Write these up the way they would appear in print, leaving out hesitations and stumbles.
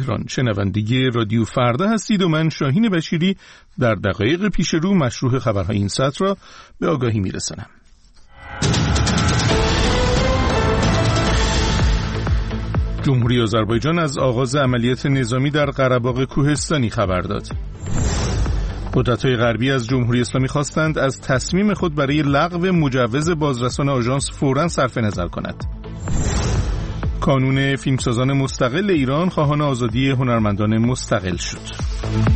تهران. شنونده رادیو فردا هستید و من شاهین بشیری در دقایق پیش رو مشروع خبرهای این ساعت را به آگاهی میرسانم. جمهوری آذربایجان از آغاز عملیات نظامی در قره‌باغ کوهستانی خبر داد. قدرت‌های غربی از جمهوری اسلامی خواستند از تصمیم خود برای لغو مجوز بازرسان آژانس فوراً صرف نظر کند. کانون فیلمسازان مستقل ایران خواهان آزادی هنرمندان مستقل شد.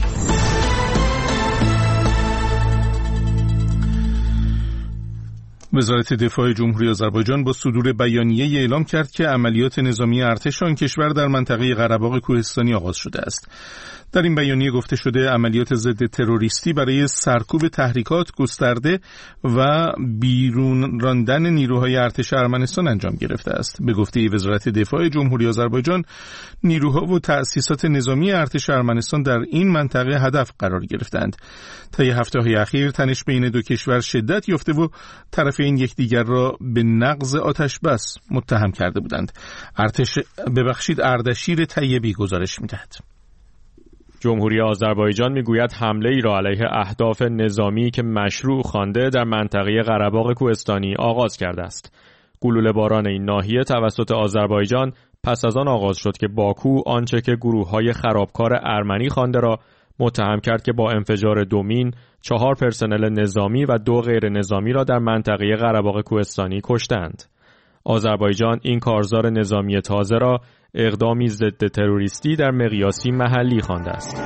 وزارت دفاع جمهوری آذربایجان با صدور بیانیه اعلام کرد که عملیات نظامی ارتش آن کشور در منطقه قره‌باغ کوهستانی آغاز شده است. در این بیانیه گفته شده عملیات ضد تروریستی برای سرکوب تحریکات گسترده و بیرون راندن نیروهای ارتش ارمنستان انجام گرفته است. به گفته وزارت دفاع جمهوری آذربایجان، نیروها و تأسیسات نظامی ارتش ارمنستان در این منطقه هدف قرار گرفتند. طی هفته‌های اخیر تنش بین دو کشور شدت یافته و طرفین یکدیگر را به نقض آتش بس متهم کرده بودند. اردشیر طیبی گزارش می‌دهد. جمهوری آذربایجان میگوید حمله ای را علیه اهداف نظامی که مشروع خوانده در منطقه قره‌باغ کوهستانی آغاز کرده است. گلوله باران این ناحیه توسط آذربایجان پس از آن آغاز شد که باکو آنچه که گروه‌های خرابکار ارمنی خوانده را متهم کرد که با انفجار 2 مین 4 پرسنل نظامی و 2 غیر نظامی را در منطقه قره‌باغ کوهستانی کشتند. آذربایجان این کارزار نظامی تازه را اقدامی ضد تروریستی در مقیاسی محلی خوانده است.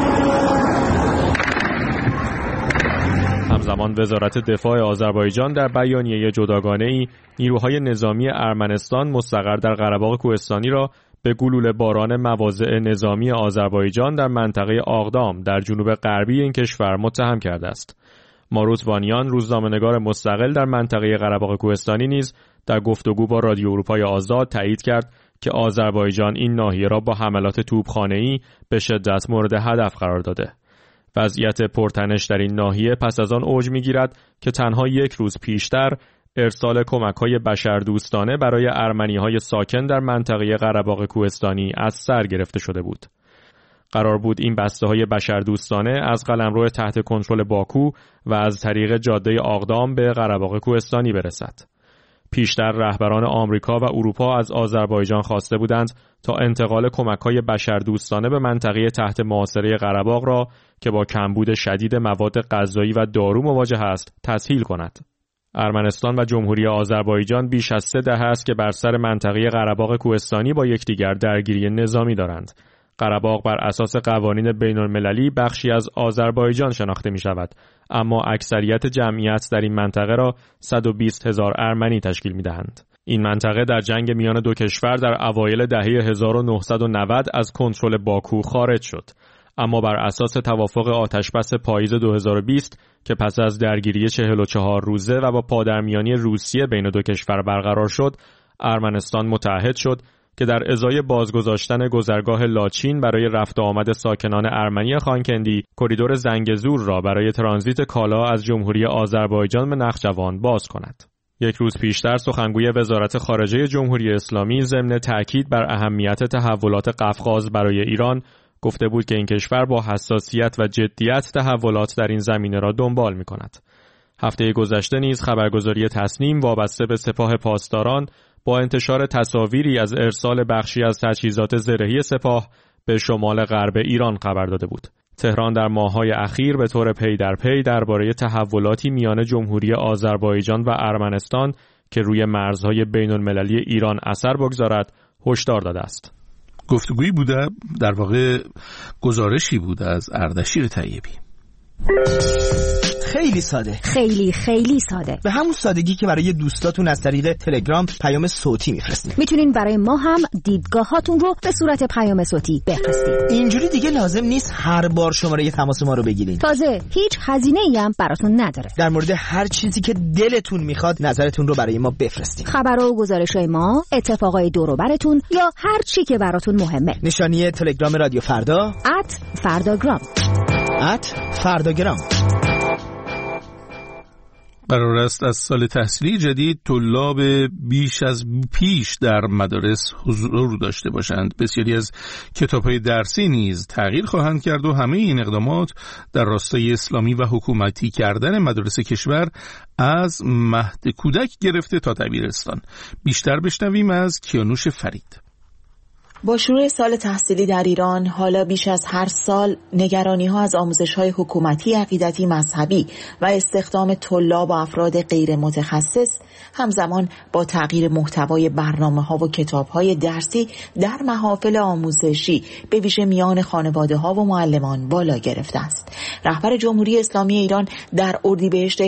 همزمان وزارت دفاع آذربایجان در بیانیه جداگانه‌ای نیروهای نظامی ارمنستان مستقر در قره‌باغ کوهستانی را به گلوله باران مواضع نظامی آذربایجان در منطقه آغدام در جنوب غربی این کشور متهم کرده است. ماروت وانیان، روزنامه‌نگار مستقل در منطقه قره‌باغ کوهستانی نیز در گفتگو با رادیو اروپای آزاد تایید کرد که آذربایجان این ناحیه را با حملات توپخانه‌ای به شدت مورد هدف قرار داده. وضعیت پرتنش در این ناحیه پس از آن اوج می‌گیرد که تنها 1 روز پیشتر ارسال کمک‌های بشردوستانه برای ارمنی‌های ساکن در منطقه قره‌باغ کوهستانی از سر گرفته شده بود. قرار بود این بسته‌های بشردوستانه از قلمرو تحت کنترل باکو و از طریق جاده آغدام به قره‌باغ کوهستانی برسد. پیشتر رهبران آمریکا و اروپا از آذربایجان خواسته بودند تا انتقال کمک‌های بشردوستانه به منطقه تحت محاصره قره‌باغ را که با کمبود شدید مواد غذایی و دارو مواجه است، تسهیل کند. ارمنستان و جمهوری آذربایجان بیش از 3 دهه است که بر سر منطقه قره‌باغ کوهستانی با یکدیگر درگیری نظامی دارند. قره‌باغ بر اساس قوانین بین‌المللی بخشی از آذربایجان شناخته می‌شود، اما اکثریت جمعیت در این منطقه را 120,000 ارمنی تشکیل می‌دهند. این منطقه در جنگ میان دو کشور در اوایل دهه 1990 از کنترل باکو خارج شد، اما بر اساس توافق آتشبس پاییز 2020 که پس از درگیری 44 روزه و با پادرمیانی روسیه بین دو کشور برقرار شد، ارمنستان متعهد شد که در ازای بازگذاشتن گذرگاه لاچین برای رفت و آمد ساکنان ارمنی خانکندی، کریدور زنگزور را برای ترانزیت کالا از جمهوری آذربایجان به نخجوان باز کند. 1 روز پیشتر سخنگوی وزارت خارجه جمهوری اسلامی ضمن تاکید بر اهمیت تحولات قفقاز برای ایران گفته بود که این کشور با حساسیت و جدیت تحولات در این زمینه را دنبال می‌کند. هفته گذشته نیز خبرگزاری تسنیم وابسته به سپاه پاسداران با انتشار تصاویری از ارسال بخشی از تجهیزات زرهی سپاه به شمال غرب ایران خبر داده بود. تهران در ماه‌های اخیر به طور پی در پی درباره تحولاتی میان جمهوری آذربایجان و ارمنستان که روی مرزهای بین‌المللی ایران اثر بگذارد هشدار داده است. گفتگویی بوده، در واقع گزارشی بوده از اردشیر طیبی. خیلی ساده، خیلی ساده، به همون سادگی که برای دوستاتون از طریق تلگرام پیام صوتی میفرستید. میتونین برای ما هم دیدگاهاتون رو به صورت پیام صوتی بفرستید. اینجوری دیگه لازم نیست هر بار شماره تماس ما رو بگیرین. تازه هیچ هزینه‌ای هم براتون نداره. در مورد هر چیزی که دلتون میخواد نظرتون رو برای ما بفرستید. خبرها و گزارش‌های ما، اتفاقای دور و براتون یا هر چی که براتون مهمه. نشانی تلگرام رادیو فردا @فرداگرام. @فرداگرام. قرار است از سال تحصیلی جدید طلاب بیش از پیش در مدارس حضور داشته باشند. بسیاری از کتاب‌های درسی نیز تغییر خواهند کرد و همه این اقدامات در راستای اسلامی و حکومتی کردن مدارس کشور از مهد کودک گرفته تا دبیرستان. بیشتر بشنویم از کیانوش فرید. با شروع سال تحصیلی در ایران حالا بیش از هر سال نگرانی‌ها از آموزش‌های حکومتی، عقیدتی، مذهبی و استخدام طلاب و افراد غیر متخصص همزمان با تغییر محتوای برنامه‌ها و کتاب‌های درسی در محافل آموزشی به ویژه میان خانواده‌ها و معلمان بالا گرفته است. رهبر جمهوری اسلامی ایران در اردیبهشت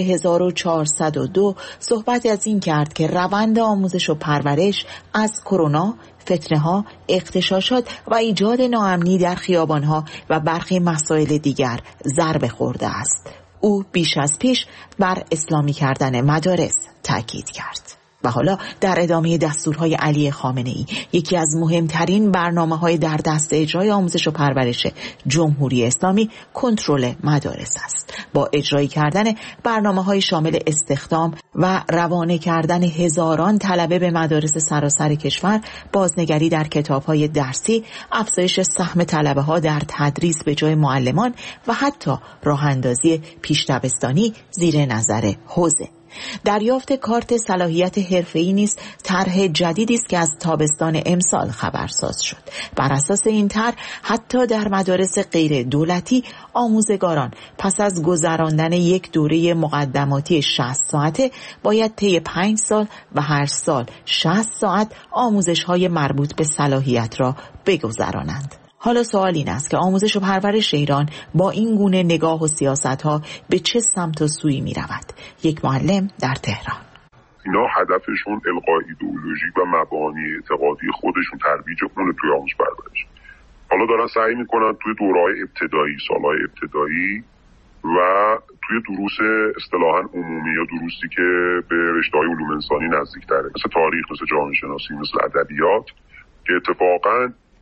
1402 صحبت از این کرد که روند آموزش و پرورش از کرونا، فتنه‌ها، اغتشاشات و ایجاد ناامنی در خیابان‌ها و برخی مسائل دیگر ضربه خورده است. او بیش از پیش بر اسلامی کردن مدارس تاکید کرد. و حالا در ادامه دستورهای علی خامنه‌ای، یکی از مهمترین برنامه‌های در دست اجرای آموزش و پرورش جمهوری اسلامی کنترل مدارس است. با اجرای کردن برنامه‌های شامل استخدام و روانه کردن هزاران طلبه به مدارس سراسر کشور، بازنگری در کتاب‌های درسی، افزایش سهم طلبه‌ها در تدریس به جای معلمان و حتی راه‌اندازی پیش دبستانی زیر نظر حوزه. دریافت کارت صلاحیت حرفه‌ای نیز طرح جدیدی است که از تابستان امسال خبرساز شد. بر اساس این طرح حتی در مدارس غیر دولتی آموزگاران پس از گذراندن یک دوره مقدماتی 60 ساعته باید طی 5 سال و هر سال 60 ساعت آموزش‌های مربوط به صلاحیت را بگذرانند. حالا سوال این است که آموزش و پرورش ایران با این گونه نگاه و سیاست‌ها به چه سمت و سوی می‌رود؟ یک معلم در تهران. اینا هدفشون القای ایدئولوژی و مبانی اعتقادی خودشون، ترویج اون توی آموزش پرورش. حالا دارن سعی می‌کنن توی دوره‌های ابتدایی، سال‌های ابتدایی و توی دروس اصطلاحاً عمومی یا دروسی که به رشته‌های علوم انسانی نزدیک‌تره، مثل تاریخ، مثل جامعه شناسی، مثل ادبیات، که اتفاقاً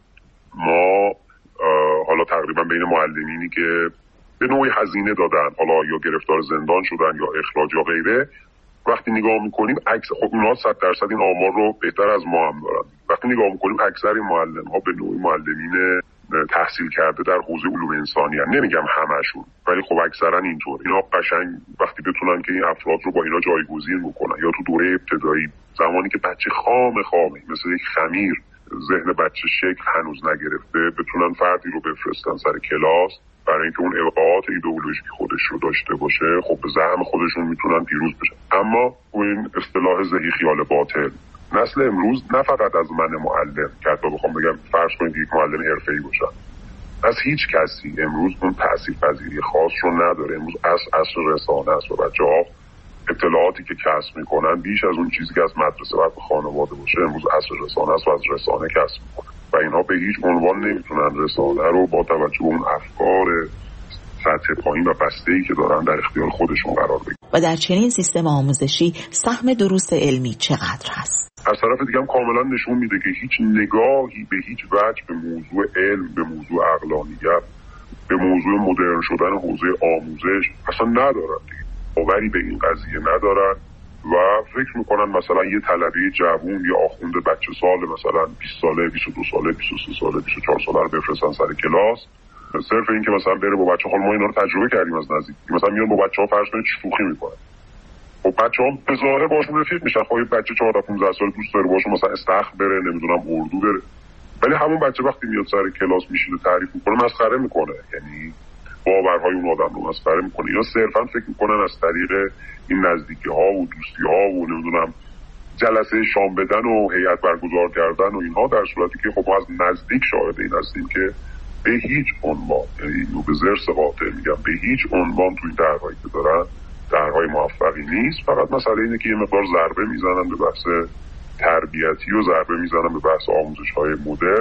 ما حالا تقریبا بین معلمینی که به نوعی هزینه دادن، حالا یا گرفتار زندان شدن یا اخراج یا غیره، وقتی نگاه میکنیم خب اونها 100% این آمار رو بهتر از ما هم دارن. وقتی نگاه میکنیم اکثر معلم ها به نوعی معلمین تحصیل کرده در حوزه علوم انسانی هستند. نمیگم همشون، ولی خب اکثرا اینطور. اینا قشنگ وقتی بتونن که این افراد رو با اینا جایگزین بکنن، یا تو دوره ابتدایی زمانی که بچه خامه مثل یک خمیر، ذهن بچه شکل هنوز نگرفته، بتونن فردی رو بفرستن سر کلاس برای اینکه اون القاءات ایدئولوژیک خودش رو داشته باشه. خب به زعم خودشون میتونن پیروز بشن. اما این اصطلاح ذهی خیال باطل، نسل امروز نه فقط از من معلم که حتی بخوام بگم فرض کنید یک معلم حرفه‌ای باشم، از هیچ کسی امروز اون تاثیرپذیری خاص رو نداره. امروز عصر رسانه است و بچه‌ها اطلاعاتی که کسب میکنن بیش از اون چیزی که از مدرسه و خانواده باشه، امروز عصر رسانه است و از رسانه کسب میکنن و اینها به هیچ عنوان نمیتونن رسانه رو با توجه به اون افکار سطح پایین و بسته‌ای که دارن در اختیار خودشون قرار بگیرن. و در چنین سیستم آموزشی سهم دروس علمی چقدر هست؟ از طرف دیگه هم کاملا نشون میده که هیچ نگاهی به هیچ وجه به موضوع علم، به موضوع عقلانیت، به موضوع مدرن شدن حوزه آموزش اصلا ندارن. باوری به این قضیه ندارن و فکر میکنن مثلا یه طلبه جوون یا آخوند بچه سال مثلا 20 ساله، 22 ساله، 23 ساله، 24 ساله رو بفرستن سر کلاس صرف این که مثلا بره با بچه ها. ما اینا رو تجربه کردیم از نزدیک، مثلا میان با بچه‌ها فرض کنید شوخی میکنن. خب بچه‌ها به ظاهر باشون رفیق میشن. خب بچه 14 15 ساله دوست داره باشون مثلا استخر بره، نمیدونم اردو بره، ولی همون بچه وقتی میاد سر کلاس میشینه تعریف میکنه، مسخره میکنه، یعنی باورهای اون آدم رو مسخره میکنه. اینا صرفا فکر میکنن از طریق این نزدیکی ها و دوستی ها و نمیدونم جلسه شام بدن و هیئت برگزار کردن و اینها، در صورتی که خب ما از نزدیک شاهد این هستیم که به هیچ عنوان، یعنی به زرس قاطع میگم، به هیچ عنوان توی درهایی که دارن درهای موفقی نیست. فقط مسئله اینه که یه مقدار ضربه میزنن به بحث تربیتی و ضربه میزنن به بحث آموزش های مدرن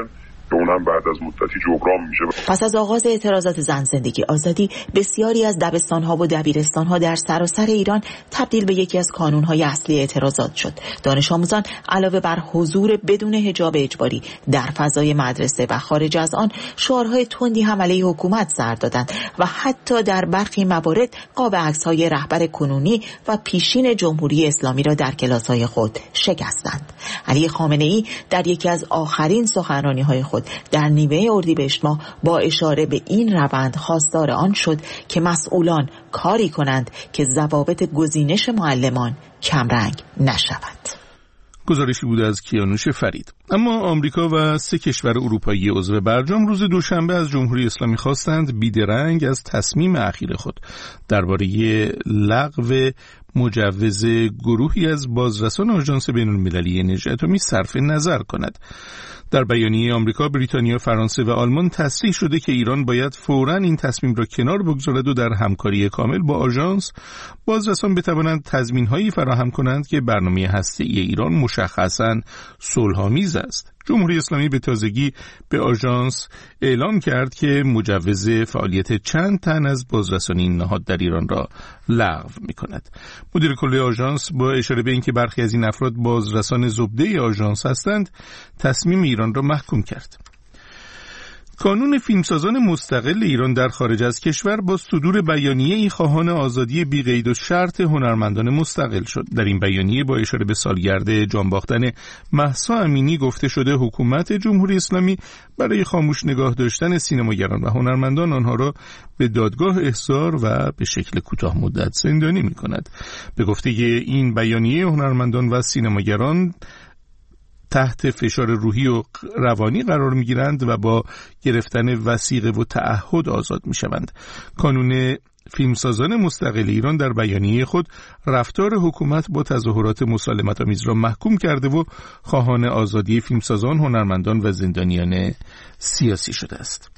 که اونم بعد از مدتی جبران میشه. پس از آغاز اعتراضات زن زندگی آزادی، بسیاری از دبستان‌ها و دبیرستان‌ها در سراسر ایران تبدیل به یکی از کانون‌های اصلی اعتراضات شد. دانش آموزان علاوه بر حضور بدون حجاب اجباری در فضای مدرسه و خارج از آن، شعارهای تندی هم علیه حکومت سر دادند و حتی در برخی موارد قاب عکس‌های رهبر کنونی و پیشین جمهوری اسلامی را در کلاس‌های خود شکستند. علی خامنه‌ای در یکی از آخرین سخنرانی‌های خود در نیمه اردیبهشت ماه با اشاره به این روند خواستار آن شد که مسئولان کاری کنند که ضوابط گزینش معلمان کمرنگ نشود. گزارشی بود از کیانوش فرید. اما آمریکا و 3 کشور اروپایی عضو برجام روز دوشنبه از جمهوری اسلامی خواستند بیدرنگ از تصمیم اخیر خود درباره لغو مجوز گروهی از بازرسان آژانس بین‌المللی انرژی اتمی صرف نظر کند. در بیانیه آمریکا، بریتانیا، فرانسه و آلمان تصریح شده که ایران باید فوراً این تصمیم را کنار بگذارد و در همکاری کامل با آژانس بازرسان بتوانند تضمین‌هایی فراهم کنند که برنامه هسته‌ای ایران مشخصاً صلح‌آمیز است. جمهوری اسلامی به تازگی به آژانس اعلام کرد که مجوز فعالیت چند تن از بازرسانی این نهاد در ایران را لغو می‌کند. مدیر کل آژانس با اشاره به اینکه برخی از این افراد بازرسان زبده آژانس هستند، تصمیم ایران را محکوم کرد. کانون فیلمسازان مستقل ایران در خارج از کشور با صدور بیانیه‌ای خواهان آزادی بی قید و شرط هنرمندان مستقل شد. در این بیانیه با اشاره به سالگرد جانباختن مهسا امینی گفته شده حکومت جمهوری اسلامی برای خاموش نگاه داشتن سینماگران و هنرمندان آنها را به دادگاه احضار و به شکل کوتاه مدت زندانی می‌کند. به گفته این بیانیه، هنرمندان و سینماگران تحت فشار روحی و روانی قرار می‌گیرند و با گرفتن وثیقه و تعهد آزاد می‌شوند. کانون فیلمسازان مستقل ایران در بیانیه خود رفتار حکومت با تظاهرات مسالمت‌آمیز را محکوم کرده و خواهان آزادی فیلمسازان، هنرمندان و زندانیان سیاسی شده است.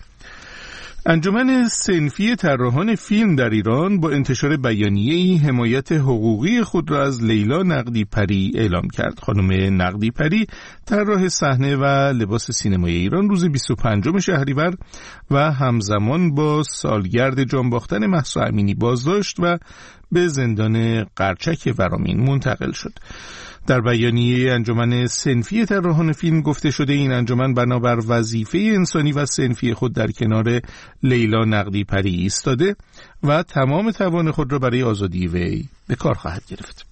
انجمن صنفی طراحان فیلم در ایران با انتشار بیانیه‌ای حمایت حقوقی خود را از لیلا نقدی پری اعلام کرد. خانم نقدی پری، طراح صحنه و لباس سینمایی ایران، روز 25 شهریور و همزمان با سالگرد جانباختن مهسا امینی بازداشت و به زندان قرچک ورامین منتقل شد. در بیانیه انجمن صنفی طراحان فیلم گفته شده این انجمن بنابر وظیفه انسانی و صنفی خود در کنار لیلا نقدی پری ایستاده و تمام توان خود را برای آزادی وی به کار خواهد گرفت.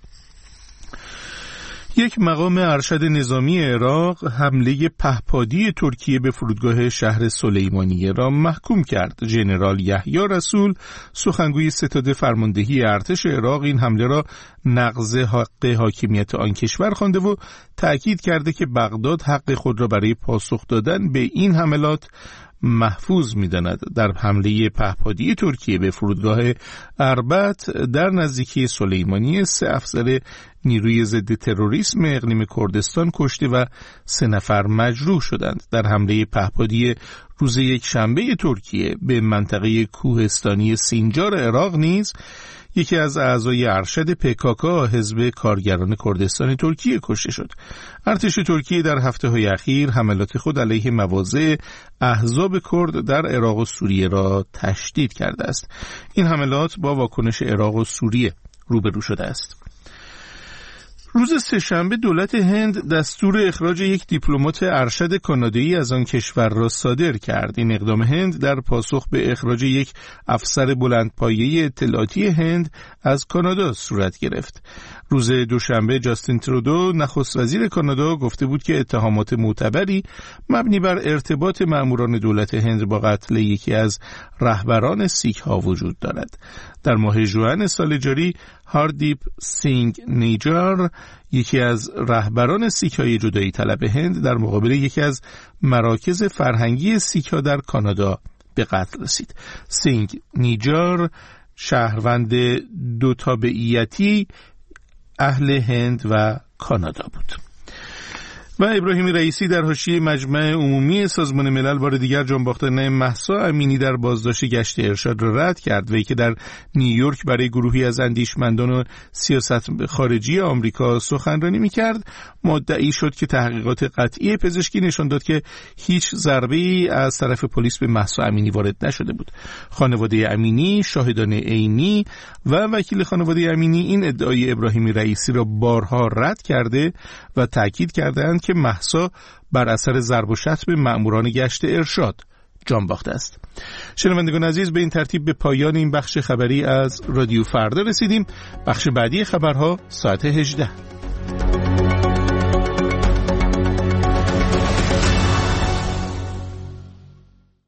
یک مقام ارشد نظامی عراق حمله پهپادی ترکیه به فرودگاه شهر سلیمانیه را محکوم کرد. ژنرال یحیی رسول، سخنگوی ستاد فرماندهی ارتش عراق، این حمله را نقض حق حاکمیت آن کشور خوانده و تأکید کرده که بغداد حق خود را برای پاسخ دادن به این حملات محفوظ می‌داند. در حمله پهپادی ترکیه به فرودگاه اربد در نزدیکی سلیمانیه 3 افسر نیروی ضد تروریسم اقلیم کردستان کشته و 3 نفر مجروح شدند. در حمله پهپادی روز یکشنبه ترکیه به منطقه کوهستانی سینجار عراق نیز یکی از اعضای ارشد PKK حزب کارگران کردستان ترکیه کشته شد. ارتش ترکیه در هفته‌های اخیر حملات خود علیه مواضع احزاب کرد در عراق و سوریه را تشدید کرده است. این حملات با واکنش عراق و سوریه روبرو شده است. روز سه‌شنبه دولت هند دستور اخراج یک دیپلمات ارشد کانادایی از آن کشور را صادر کرد. این اقدام هند در پاسخ به اخراج یک افسر بلندپایه اطلاعاتی هند از کانادا صورت گرفت. روز دوشنبه جاستین ترودو، نخست وزیر کانادا، گفته بود که اتهامات معتبری مبنی بر ارتباط مأموران دولت هند با قتل یکی از رهبران سیک ها وجود دارد. در ماه ژوئن سال جاری، هاردیپ سینگ نیجار، یکی از رهبران سیک های جدایی طلب هند، در مقابل یکی از مراکز فرهنگی سیک ها در کانادا به قتل رسید. سینگ نیجار شهروند 2 تابعیتی اهل هند و کانادا بود. و ابراهیم رئیسی در حاشیه مجمع عمومی سازمان ملل بار دیگر جانباختن مهسا امینی در بازداشت گشت ارشاد را رد کرد. وی که در نیویورک برای گروهی از اندیشمندان و سیاست خارجی آمریکا سخنرانی می‌کرد، مدعی شد که تحقیقات قطعی پزشکی نشان داد که هیچ ضربه‌ای از طرف پلیس به مهسا امینی وارد نشده بود. خانواده امینی، شاهدان عینی و وکیل خانواده امینی این ادعای ابراهیم رئیسی را بارها رد کرده و تاکید کردند که مهسا بر اثر ضرب و شتم مأموران گشت ارشاد جان باخته است. شنوندگان عزیز، به این ترتیب به پایان این بخش خبری از رادیو فردا رسیدیم. بخش بعدی خبرها ساعت 18.